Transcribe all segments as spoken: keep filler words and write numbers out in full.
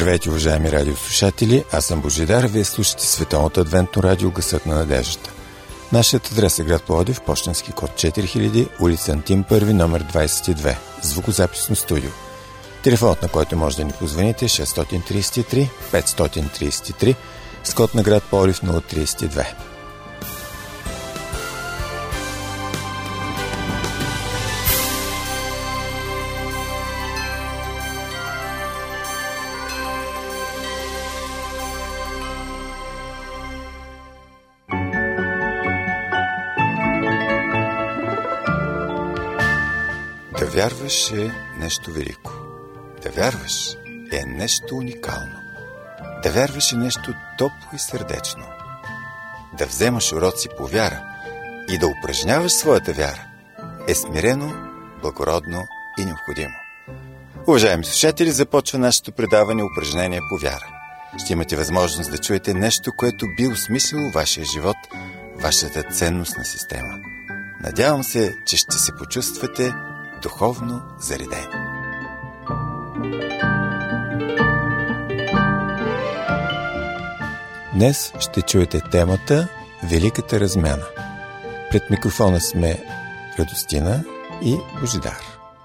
Здравейте, уважаеми радиослушатели! Аз съм Божидар, вие слушате Световното адвентно радио Гласът на надеждата. Нашият адрес е град Пловдив, пощенски код четири хиляди, улица Антим първи, номер двадесет и две, звукозаписно студио. Телефонът, на който може да ни позвоните, е шест три три пет три три, с код на град Пловдив нула три две. Да вярваш е нещо велико. Да вярваш е нещо уникално. Да вярваш е нещо топло и сърдечно. Да вземаш уроци по вяра и да упражняваш своята вяра е смирено, благородно и необходимо. Уважаеми слушатели, започва нашето предаване упражнение по вяра. Ще имате възможност да чуете нещо, което би осмислило вашия живот, вашата ценностна система. Надявам се, че ще се почувствате духовно заредени. Днес ще чуете темата Великата размяна. Пред микрофона сме Радостина и Божидар.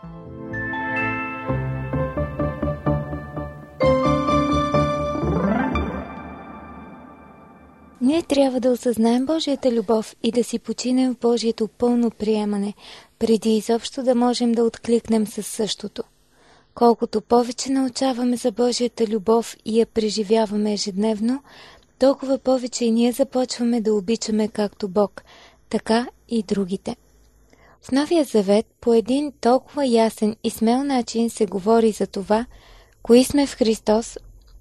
Ние трябва да осъзнаем Божията любов и да си починем в Божието пълно приемане, преди изобщо да можем да откликнем със същото. Колкото повече научаваме за Божията любов и я преживяваме ежедневно, толкова повече и ние започваме да обичаме както Бог, така и другите. В Новия Завет по един толкова ясен и смел начин се говори за това, кои сме в Христос,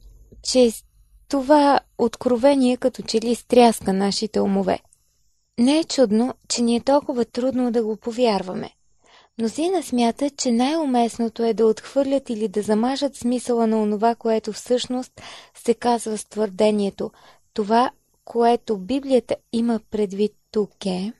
че това откровение като че ли стряска нашите умове. Не е чудно, че ни е толкова трудно да го повярваме. Мнозина смятат, че най-уместното е да отхвърлят или да замажат смисъла на онова, което всъщност се казва с твърдението. Това, което Библията има предвид тук е...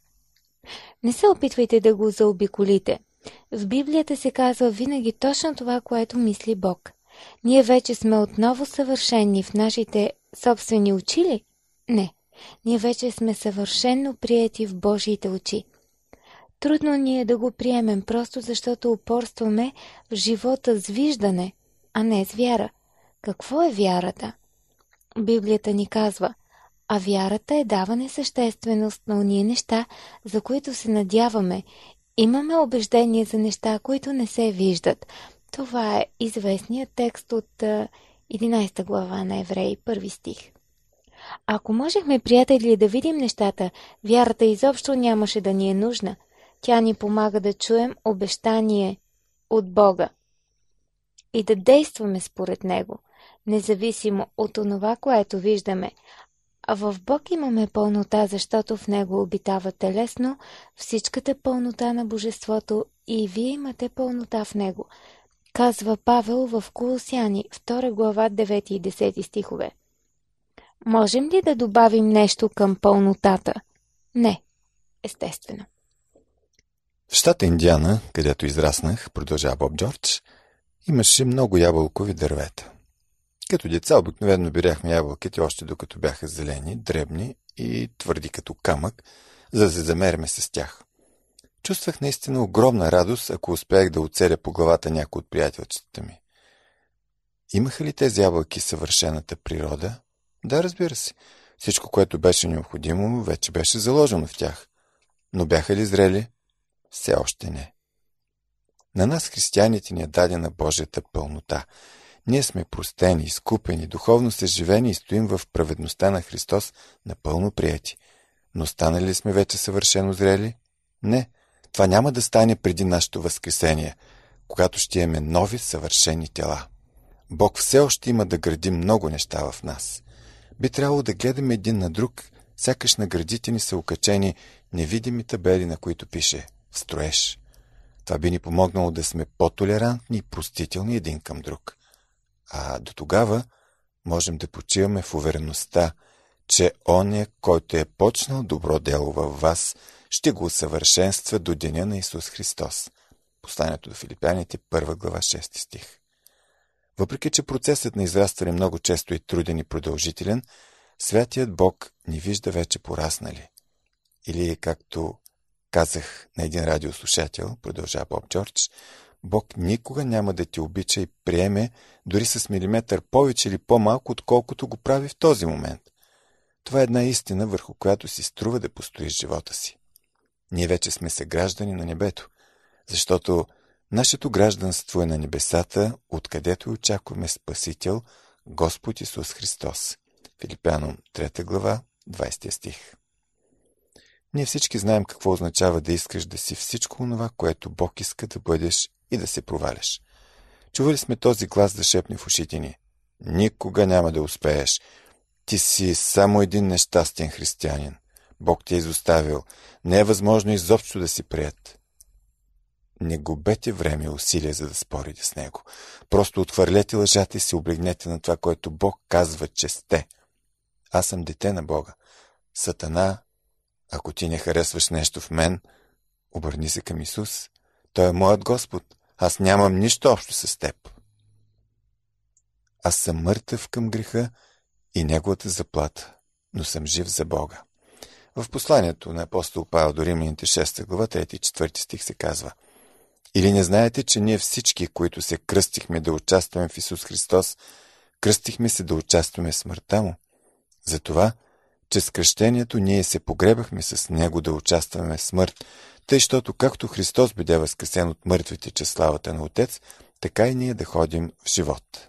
Не се опитвайте да го заобиколите. В Библията се казва винаги точно това, което мисли Бог. Ние вече сме отново съвършени в нашите собствени очи ли? Не. Ние вече сме съвършено приети в Божиите очи. Трудно ни е да го приемем, просто защото упорстваме в живота с виждане, а не с вяра. Какво е вярата? Библията ни казва, а вярата е даване същественост на ония неща, за които се надяваме. Имаме убеждение за неща, които не се виждат. Това е известният текст от единадесета глава на Евреи, първи стих. Ако можехме, приятели, да видим нещата, вярата изобщо нямаше да ни е нужна. Тя ни помага да чуем обещание от Бога и да действаме според Него, независимо от онова, което виждаме. А в Бог имаме пълнота, защото в Него обитава телесно всичката пълнота на Божеството и вие имате пълнота в Него, казва Павел в Колосяни, втора глава, девети и десети стихове. Можем ли да добавим нещо към пълнотата? Не, естествено. В щата Индиана, където израснах, продължава Боб Джордж, имаше много ябълкови дървета. Като деца обикновено биряхме ябълките още докато бяха зелени, дребни и твърди като камък, за да се замеряме с тях. Чувствах наистина огромна радост, ако успях да оцеля по главата някой от приятелчетата ми. Имаха ли тези ябълки съвършената природа? Да, разбира се. Всичко, което беше необходимо, вече беше заложено в тях. Но бяха ли зрели? Все още не. На нас, християните, ни е дадена Божията пълнота. Ние сме простени, изкупени, духовно съживени и стоим в праведността на Христос, напълно приети. Но станали ли сме вече съвършено зрели? Не. Това няма да стане преди нашето възкресение, когато ще имаме нови съвършени тела. Бог все още има да гради много неща в нас. Би трябвало да гледаме един на друг, сякаш на гърдите ни са окачени невидими табели, на които пише «Строеж». Това би ни помогнало да сме по-толерантни и простителни един към друг. А до тогава можем да почиваме в увереността, че оня, който е почнал добро дело във вас, ще го усъвършенства до деня на Исус Христос. Посланието до Филипяните, първа глава, шести стих. Въпреки че процесът на израстване много често е труден и продължителен, святият Бог ни вижда вече пораснали. Или, както казах на един радиослушател, продължава Боб Джордж, Бог никога няма да те обича и приеме дори с милиметър повече или по-малко, отколкото го прави в този момент. Това е една истина, върху която си струва да постоиш живота си. Ние вече сме съграждани на небето, защото нашето гражданство е на небесата, откъдето очакваме Спасител, Господ Исус Христос. Филипяном трета глава, двайсети стих. Ние всички знаем какво означава да искаш да си всичко онова, което Бог иска да бъдеш и да се проваляш. Чували сме този глас да шепне в ушите ни: никога няма да успееш. Ти си само един нещастен християнин. Бог те е изоставил. Не е възможно изобщо да си прият. Не губете време и усилия, за да спорите с него. Просто отхвърлете лъжата и се облегнете на това, което Бог казва, че сте. Аз съм дете на Бога. Сатана, ако ти не харесваш нещо в мен, обърни се към Исус. Той е моят Господ. Аз нямам нищо общо с теб. Аз съм мъртъв към греха и неговата заплата, но съм жив за Бога. В посланието на апостол Павел до Римляните шеста глава, трети и четвърти стих се казва: или не знаете, че ние всички, които се кръстихме да участваме в Исус Христос, кръстихме се да участваме в смъртта му? Затова, че с кръщението ние се погребахме с него да участваме в смърт, тъй, щото както Христос биде възкресен от мъртвите чрез славата на Отец, така и ние да ходим в живот.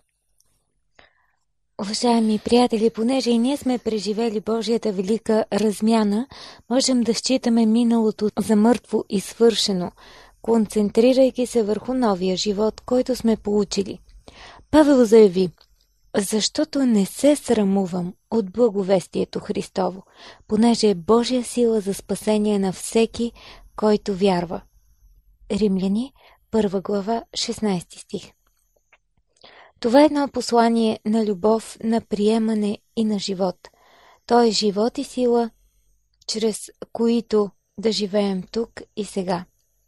Уважаеми приятели, понеже и ние сме преживели Божията велика размяна, можем да считаме миналото за мъртво и свършено, концентрирайки се върху новия живот, който сме получили. Павел заяви: защото не се срамувам от благовестието Христово, понеже е Божия сила за спасение на всеки, който вярва. Римляни, първа глава, шестнайсети стих. Това е едно послание на любов, на приемане и на живот. То е живот и сила, чрез които да живеем тук и сега.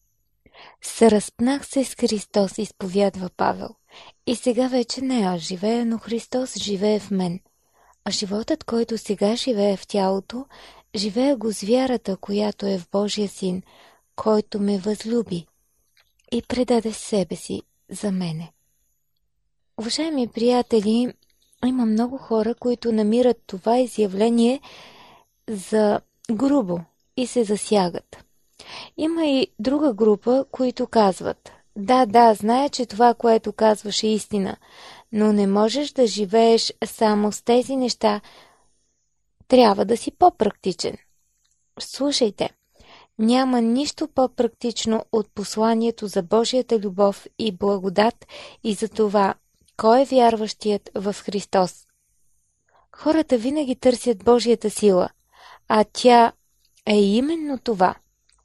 Съразпнах се с Христос, изповядва Павел. И сега вече не аз живея, но Христос живее в мен. А животът, който сега живее в тялото, живея го с вярата, която е в Божия Син, който ме възлюби и предаде себе си за мене. Уважаеми приятели, има много хора, които намират това изявление за грубо и се засягат. Има и друга група, които казват: да, да, зная, че това, което казваш, е истина, но не можеш да живееш само с тези неща. Трябва да си по-практичен. Слушайте, няма нищо по-практично от посланието за Божията любов и благодат и за това, кой е вярващият в Христос. Хората винаги търсят Божията сила, а тя е именно това.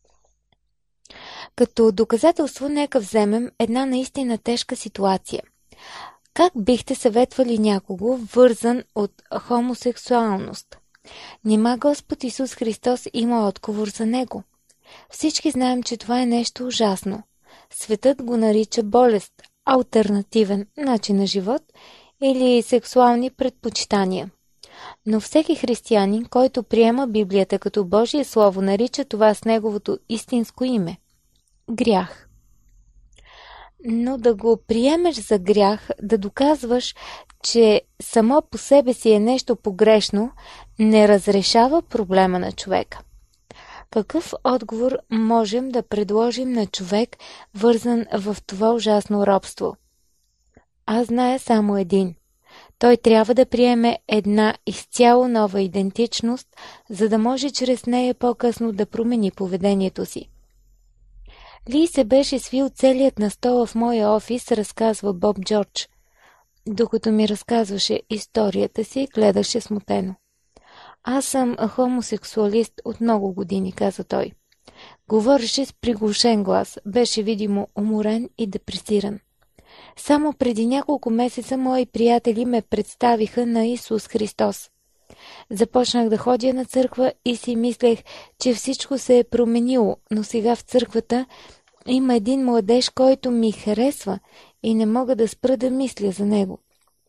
Като доказателство нека вземем една наистина тежка ситуация. Как бихте съветвали някого, вързан от хомосексуалност? Нима Господ Исус Христос има отговор за него? Всички знаем, че това е нещо ужасно. Светът го нарича болест, алтернативен начин на живот или сексуални предпочитания. Но всеки християнин, който приема Библията като Божие Слово, нарича това с неговото истинско име – грях. Но да го приемеш за грях, да доказваш, че само по себе си е нещо погрешно, не разрешава проблема на човека. Какъв отговор можем да предложим на човек, вързан в това ужасно робство? Аз зная само един. Той трябва да приеме една изцяло нова идентичност, за да може чрез нея по-късно да промени поведението си. Ли се беше свил целият на стола в моя офис, разказва Боб Джордж. Докато ми разказваше историята си, гледаше смутено. Аз съм хомосексуалист от много години, каза той. Говореше с приглушен глас, беше видимо уморен и депресиран. Само преди няколко месеца мои приятели ме представиха на Исус Христос. Започнах да ходя на църква и си мислех, че всичко се е променило, но сега в църквата има един младеж, който ми харесва и не мога да спра да мисля за него.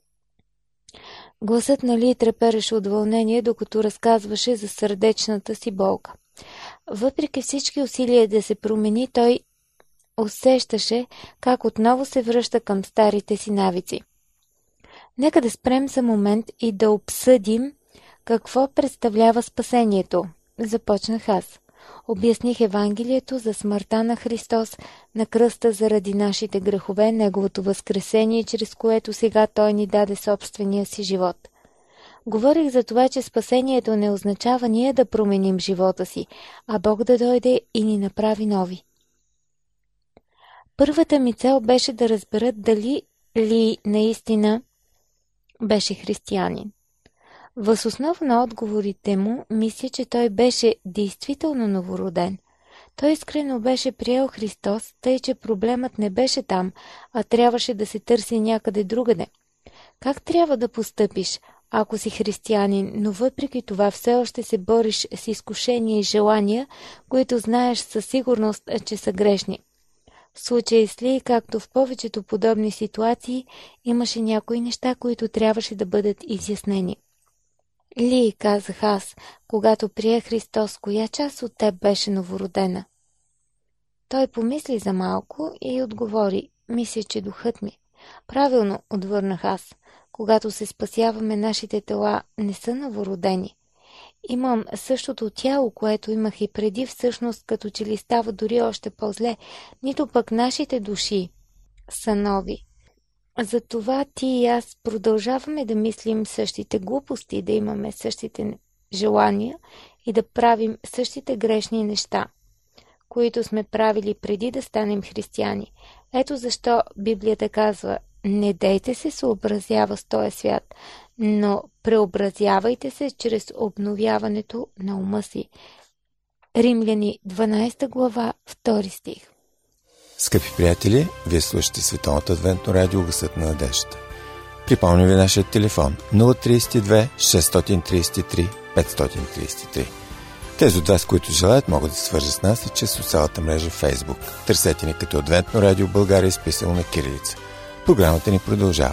Гласът на Ли трепереше от вълнение, докато разказваше за сърдечната си болка. Въпреки всички усилия да се промени, той усещаше как отново се връща към старите си навици. Нека да спрем за момент и да обсъдим какво представлява спасението. Започнах аз. Обясних Евангелието за смъртта на Христос на кръста заради нашите грехове, Неговото възкресение, чрез което сега Той ни даде собствения си живот. Говорих за това, че спасението не означава ние да променим живота си, а Бог да дойде и ни направи нови. Първата ми цел беше да разберат дали Ли наистина беше християнин. Въз основа на отговорите му, мисля, че той беше действително новороден. Той искрено беше приел Христос, тъй че проблемът не беше там, а трябваше да се търси някъде другаде. Как трябва да постъпиш, ако си християнин, но въпреки това все още се бориш с изкушения и желания, които знаеш със сигурност, че са грешни? В случая с Ли, както в повечето подобни ситуации, имаше някои неща, които трябваше да бъдат изяснени. Ли, казах аз, когато прие Христос, коя част от теб беше новородена? Той помисли за малко и отговори, мисля, че духът ми. Правилно, отвърнах аз. Когато се спасяваме, нашите тела не са новородени. Имам същото тяло, което имах и преди, всъщност като че ли става дори още по-зле, нито пък нашите души са нови. Затова ти и аз продължаваме да мислим същите глупости, да имаме същите желания и да правим същите грешни неща, които сме правили преди да станем християни. Ето защо Библията казва: не дейте се съобразява с този свят, но преобразявайте се чрез обновяването на ума си. Римляни дванадесета глава, втори стих. Скъпи приятели, вие слушате Световното адвентно радио Гласът на надеждата. Припомням ви нашия телефон нула три две шест три три пет три три. Тези от вас, които желаят, могат да се свържат с нас и чрез социалната мрежа Facebook. Търсете ни като Адвентно радио България, изписано на кирилица. Програмата ни продължава.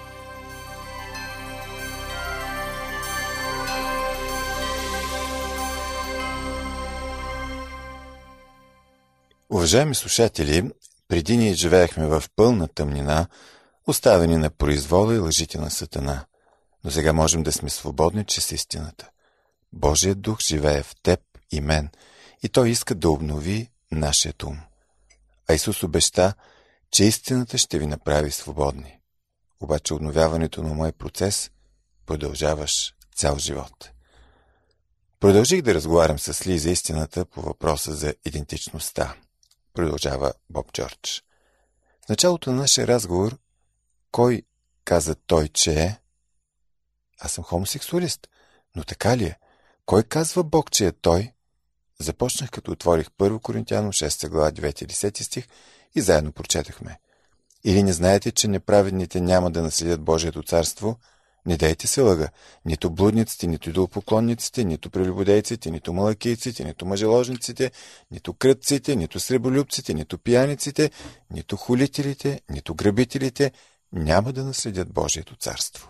Уважаеми слушатели, преди ние живеехме в пълна тъмнина, оставени на произвола и лъжите на Сатана. Но сега можем да сме свободни чрез истината. Божият дух живее в теб и мен и Той иска да обнови нашият ум. А Исус обеща, че истината ще ви направи свободни. Обаче обновяването на мой процес продължаваш цял живот. Продължих да разговарям с Ли за истината по въпроса за идентичността. Продължава Боб Джордж. В началото на нашия разговор, кой каза той, че е? Аз съм хомосексуалист. Но така ли е? Кой казва Бог, че е той? Започнах, като отворих първо Коринтяно шеста глава девети и десети стих и заедно прочетахме. Или не знаете, че неправедните няма да наследят Божието царство? Не дейте се лъга. Нито блудниците, нито идолопоклонниците, нито прелюбодейците, нито малакийците, нито мъжеложниците, нито кръдците, нито сребролюбците, нито пияниците, нито хулителите, нито грабителите няма да наследят Божието царство.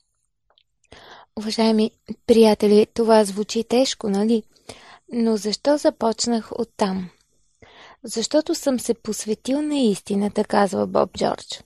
Уважаеми приятели, това звучи тежко, нали? Но защо започнах оттам? Защото съм се посветил на истината, казва Боб Джордж.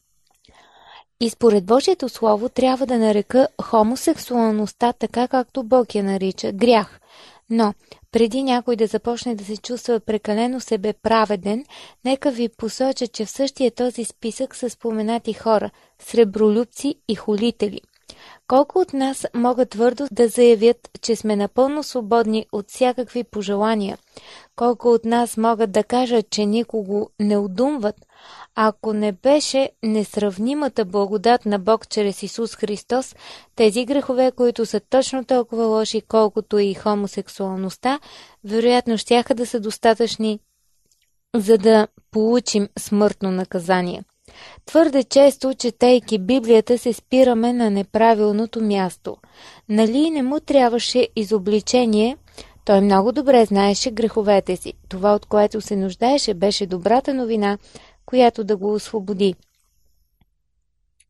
И според Божието Слово трябва да нарека хомосексуалността така, както Бог я нарича – грях. Но преди някой да започне да се чувства прекалено себеправеден, нека ви посоча, че в същия този списък са споменати хора – сребролюбци и хулители. Колко от нас могат твърдо да заявят, че сме напълно свободни от всякакви пожелания? Колко от нас могат да кажат, че никого не удумват? Ако не беше несравнимата благодат на Бог чрез Исус Христос, тези грехове, които са точно толкова лоши, колкото и хомосексуалността, вероятно щяха да са достатъчни, за да получим смъртно наказание. Твърде често, четейки Библията, се спираме на неправилното място. Нали не му трябваше изобличение? Той много добре знаеше греховете си. Това, от което се нуждаеше, беше добрата новина, която да го освободи.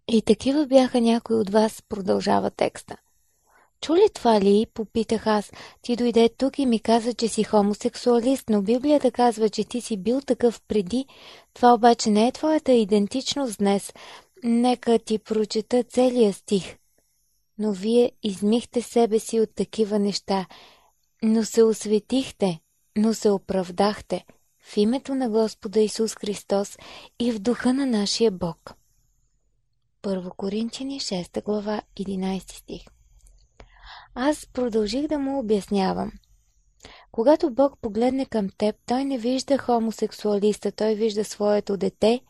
И такива бяха някои от вас, продължава текста. Чули това ли? Попитах аз. Ти дойде тук и ми каза, че си хомосексуалист, но Библията казва, че ти си бил такъв преди. Това обаче не е твоята идентичност днес. Нека ти прочета целия стих. Но вие измихте себе си от такива неща, но се осветихте, но се оправдахте в името на Господа Исус Христос и в духа на нашия Бог. Първо Коринтияни, шеста глава, единайсети стих. Аз продължих да му обяснявам. Когато Бог погледне към теб, той не вижда хомосексуалиста, той вижда своето дете,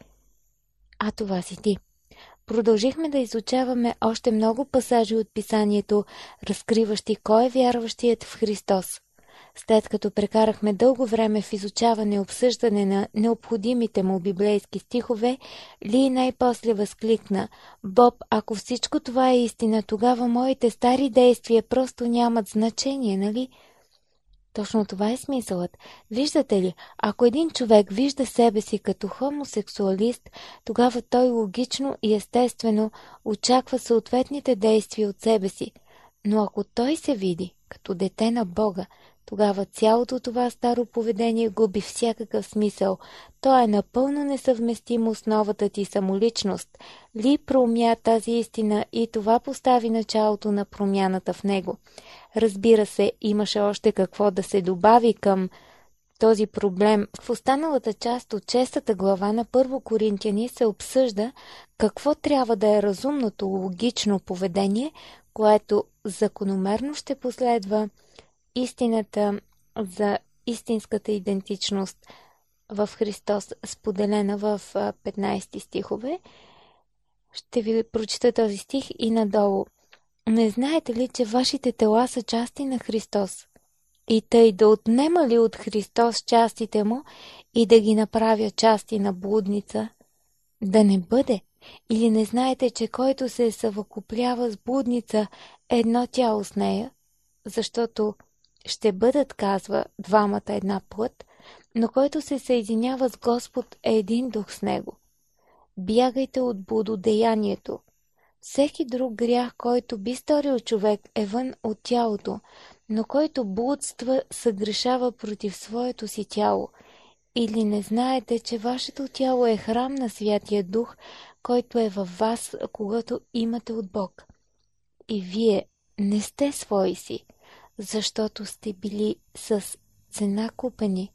а това си ти. Продължихме да изучаваме още много пасажи от писанието, разкриващи кой е вярващият в Христос. След като прекарахме дълго време в изучаване и обсъждане на необходимите му библейски стихове, Ли най-после възкликна: „Боб, ако всичко това е истина, тогава моите стари действия просто нямат значение, нали?“ Точно това е смисълът. Виждате ли, ако един човек вижда себе си като хомосексуалист, тогава той логично и естествено очаква съответните действия от себе си. Но ако той се види като дете на Бога, тогава цялото това старо поведение губи всякакъв смисъл. То е напълно несъвместимо с новата ти самоличност. Ли проумя тази истина и това постави началото на промяната в него. Разбира се, имаше още какво да се добави към този проблем. В останалата част от шестата глава на Първо Коринтияни се обсъжда какво трябва да е разумното, логично поведение, което закономерно ще последва истината за истинската идентичност в Христос, споделена в петнайсети стихове. Ще ви прочита този стих и надолу. „Не знаете ли, че вашите тела са части на Христос? И тъй да отнема ли от Христос частите му и да ги направя части на блудница? Да не бъде. Или не знаете, че който се съвокуплява с блудница е едно тяло с нея? Защото ще бъдат, казва, двамата една плът, но който се съединява с Господ е един дух с него. Бягайте от блудодеянието. Всеки друг грях, който би сторил човек, е вън от тялото, но който блудства, съгрешава против своето си тяло. Или не знаете, че вашето тяло е храм на Святия Дух, който е във вас, когато имате от Бог. И вие не сте свои си, защото сте били с цена купени.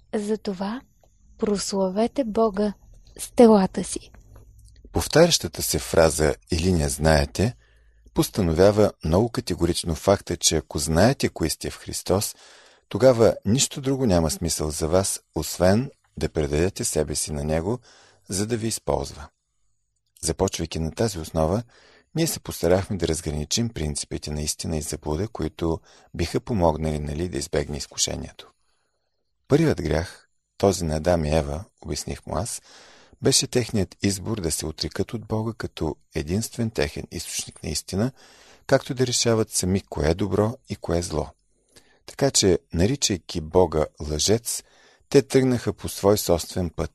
Затова прославете Бога с телата си.“ Повтарящата се фраза „или не знаете“ постановява много категорично факта, че ако знаете кои сте в Христос, тогава нищо друго няма смисъл за вас, освен да предадете себе си на Него, за да ви използва. Започвайки на тази основа, ние се постарахме да разграничим принципите на истина и заблуда, които биха помогнали нали, да избегне изкушението. Първият грях, този на Адам и Ева, обясних му аз, беше техният избор да се отрекат от Бога като единствен техен източник на истина, както да решават сами кое е добро и кое е зло. Така че, наричайки Бога лъжец, те тръгнаха по свой собствен път.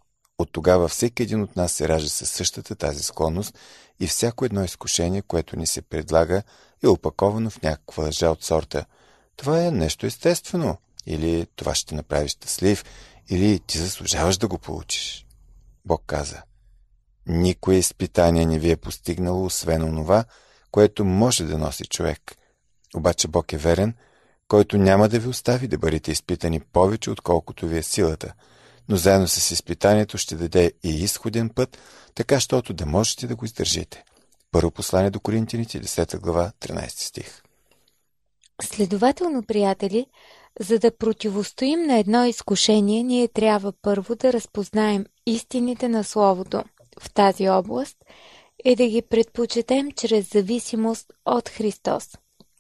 От тогава всеки един от нас се ражда със същата тази склонност и всяко едно изкушение, което ни се предлага, е опаковано в някаква лъжа от сорта: „Това е нещо естествено“, или „това ще направи щастлив“, или „ти заслужаваш да го получиш“. Бог каза: „Никое изпитание не ви е постигнало, освен онова, което може да носи човек. Обаче Бог е верен, който няма да ви остави да бъдете изпитани повече, отколкото ви е силата, но заедно с изпитанието ще даде и изходен път, така щото да можете да го издържите.“ Първо послание до Коринтяните, десета глава, тринайсети стих. Следователно, приятели, за да противостоим на едно изкушение, ние трябва първо да разпознаем истините на Словото в тази област и да ги предпочетем чрез зависимост от Христос.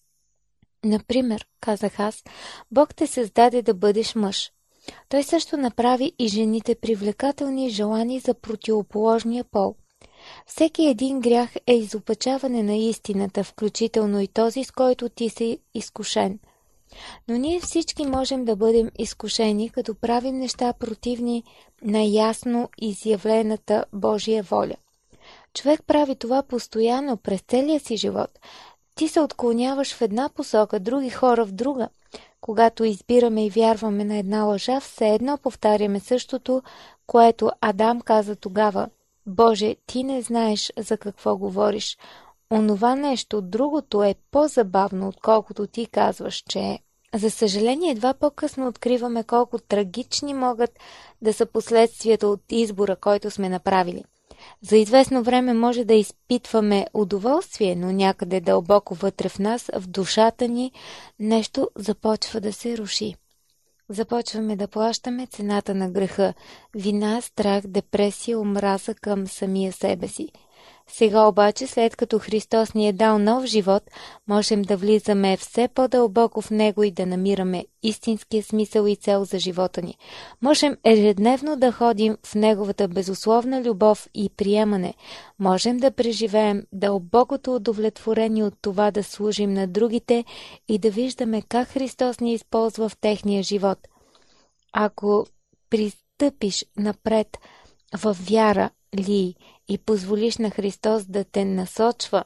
Например, казах аз, Бог те създаде да бъдеш мъж. Той също направи и жените привлекателни и желани за противоположния пол. Всеки един грях е изопачаване на истината, включително и този, с който ти си изкушен. Но ние всички можем да бъдем изкушени, като правим неща противни на ясно изявлената Божия воля. човек прави това постоянно през целия си живот, ти се отклоняваш в една посока, други хора в друга. Когато избираме и вярваме на една лъжа, все едно повтаряме същото, което Адам каза тогава. Боже, ти не знаеш за какво говориш. Онова нещо, другото е по-забавно, отколкото ти казваш, че е. За съжаление, едва по-късно откриваме колко трагични могат да са последствията от избора, който сме направили. За известно време може да изпитваме удоволствие, но някъде дълбоко вътре в нас, в душата ни, нещо започва да се руши. Започваме да плащаме цената на греха – вина, страх, депресия, омраза към самия себе си. Сега обаче, след като Христос ни е дал нов живот, можем да влизаме все по-дълбоко в Него и да намираме истинския смисъл и цел за живота ни. Можем ежедневно да ходим в Неговата безусловна любов и приемане. Можем да преживеем дълбокото удовлетворение от това да служим на другите и да виждаме как Христос ни използва в техния живот. Ако пристъпиш напред в вяра ли и позволиш на Христос да те насочва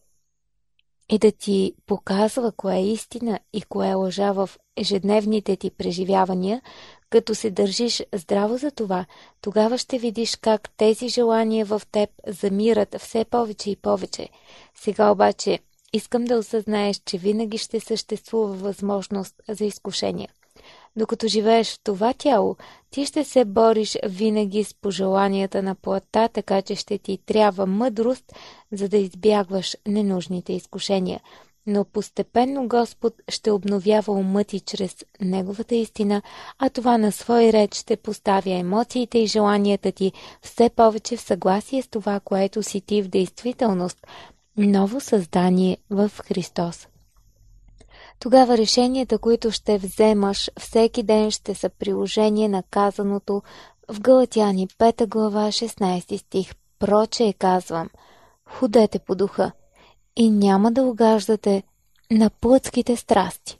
и да ти показва кое е истина и кое е лъжа в ежедневните ти преживявания, като се държиш здраво за това, тогава ще видиш как тези желания в теб замират все повече и повече. Сега обаче искам да осъзнаеш, че винаги ще съществува възможност за изкушения. Докато живееш в това тяло, ти ще се бориш винаги с пожеланията на плътта, така че ще ти трябва мъдрост, за да избягваш ненужните изкушения. Но постепенно Господ ще обновява ума ти чрез Неговата истина, а това на свой ред ще поставя емоциите и желанията ти все повече в съгласие с това, което си ти в действителност – ново създание в Христос. Тогава решенията, които ще вземаш всеки ден, ще са приложение на казаното в Галатяни пета глава шестнайсети стих. Прочее казвам, ходете по духа и няма да угаждате на плътските страсти.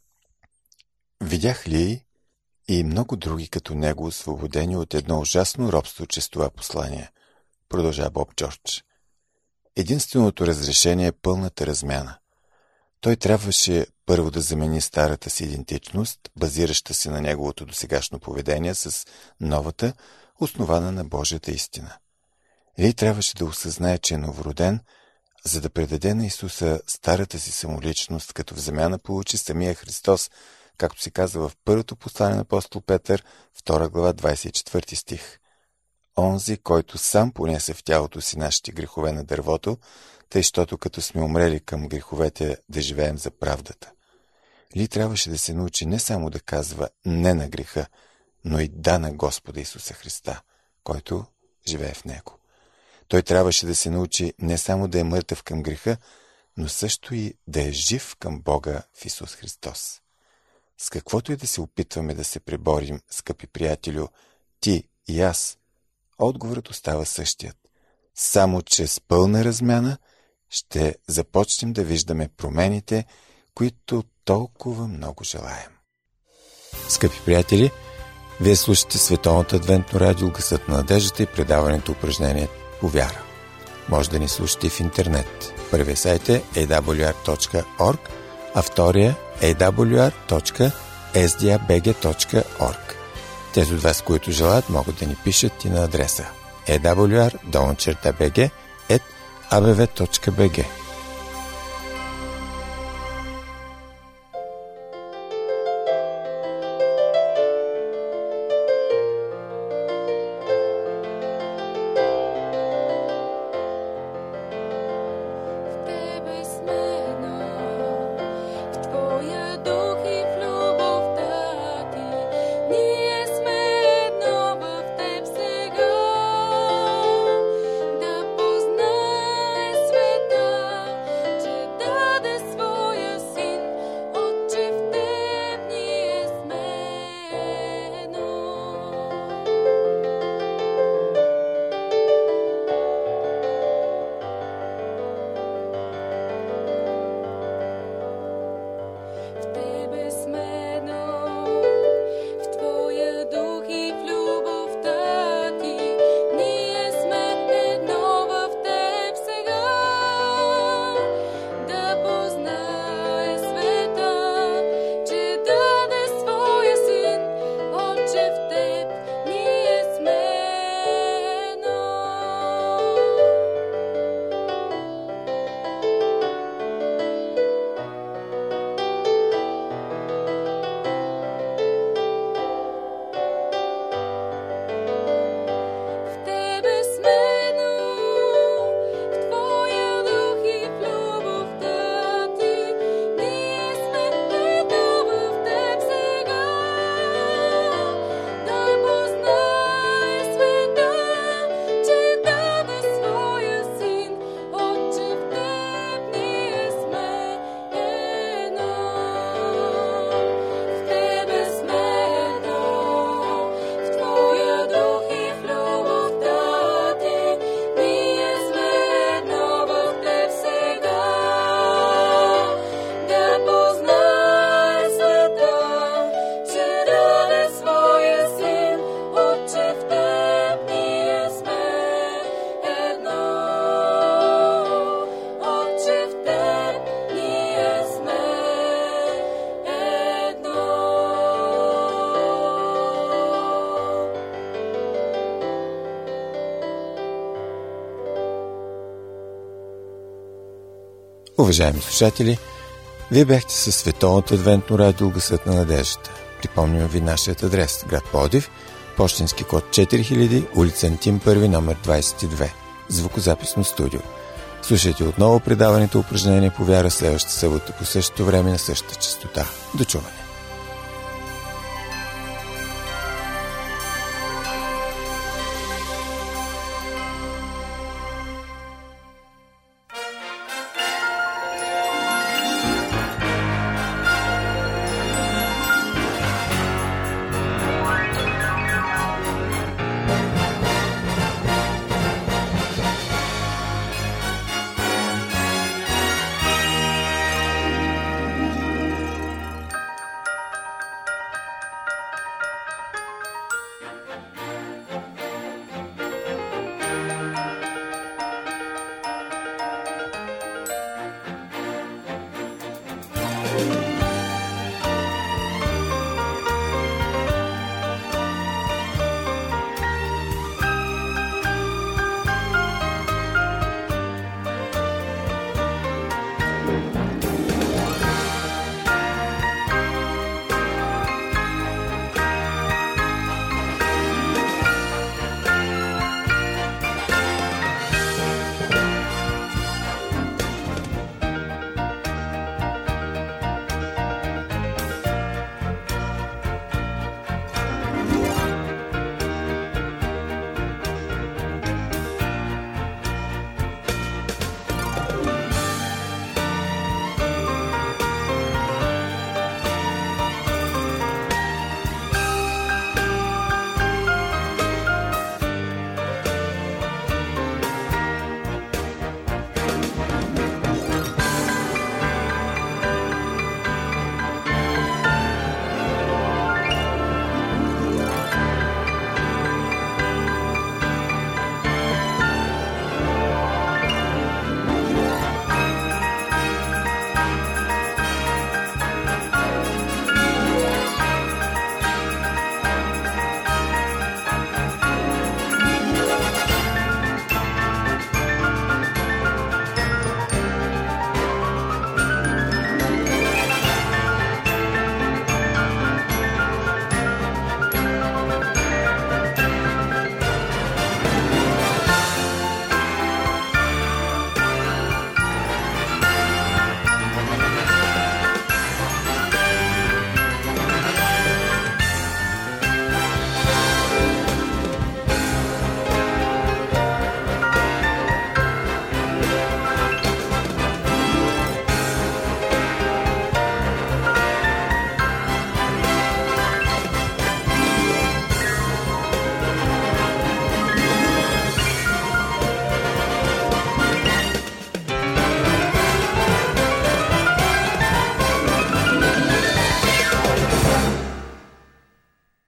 Видях ли и много други като него освободени от едно ужасно робство чрез това послание, продължа Боб Джордж. Единственото разрешение е пълната размяна. Той трябваше първо да замени старата си идентичност, базираща се на неговото досегашно поведение, с новата, основана на Божията истина. Или трябваше да осъзнае, че е новороден, за да предаде на Исуса старата си самоличност, като в замяна получи самия Христос, както се казва в първото послание на апостол Петър, втора глава, двайсет и четвърти стих. Онзи, който сам понесе в тялото си нашите грехове на дървото, тъй, щото като сме умрели към греховете, да живеем за правдата. Ли трябваше да се научи не само да казва не на греха, но и да на Господа Исуса Христа, който живее в него. Той трябваше да се научи не само да е мъртъв към греха, но също и да е жив към Бога в Исус Христос. С каквото и да се опитваме да се преборим, скъпи приятелю, ти и аз, отговорът остава същият. Само чрез пълна размяна ще започнем да виждаме промените, които толкова много желаем. Скъпи приятели, вие слушате Световното адвентно радио Гласът на надеждата и предаването упражнение по вяра. Може да ни слушате в интернет. Първият сайт е ей дабъл ю ар точка орг, а втория ей дабъл ю ар точка ес ди ей би джи точка орг. Тези от вас, които желаят, могат да ни пишат и на адреса ей дабъл ю ар долна черта би джи ет а бе ве точка би джи. Да познае света. Уважаеми слушатели, вие бяхте със Световното адвентно радио Гласът на надеждата. Припомням ви нашият адрес: град Пловдив, пощенски код четири хиляди, улица Антим първи, номер двадесет и две. Звукозаписно студио. Слушайте отново предаването упражнение по вяра следващата събота по същото време на същата честота. До чуване!